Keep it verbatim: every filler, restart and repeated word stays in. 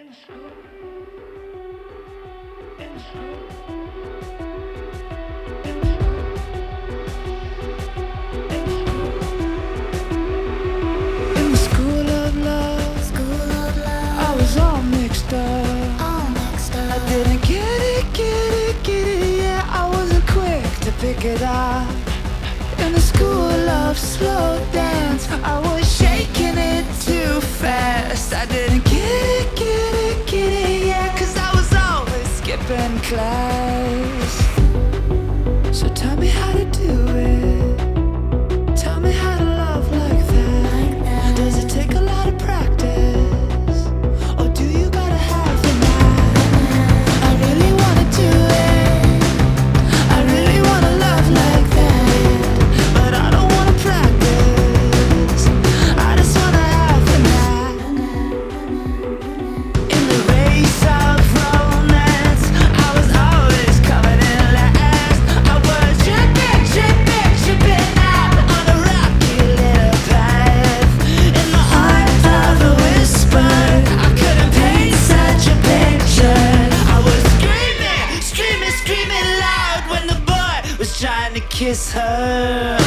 In school, in school, in school, in school. In the school of love, School of love, I was all mixed up. all mixed up. I didn't get it, get it, get it, yeah, I wasn't quick to pick it up. In the school of slow dance, I was shaking it too fast. I didn't get it, get it, get it, yeah, cause I was always skipping class. So tell me how to do it. Tell me how to love like that. Like that. Does it take a lot of practice? Or do you gotta have the knack? I really wanna do it. I really wanna love like that. But I don't wanna practice. I just wanna have the knack. In the race of romance, I was always covered in last. I was tripping, tripping, tripping out on a rocky little path. In the heart of a whisper, I couldn't paint such a picture. I was screaming, screaming, screaming loud when the boy was trying to kiss her.